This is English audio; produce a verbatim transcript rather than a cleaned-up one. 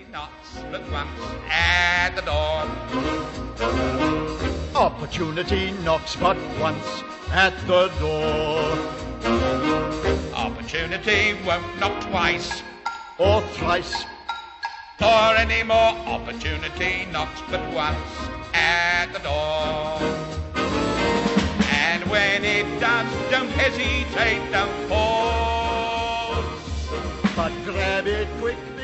knocks but once at the door. Opportunity knocks but once at the door. Opportunity won't knock twice or thrice or any more. Opportunity knocks but once at the door. And when it does, don't hesitate, don't pause, but grab it quick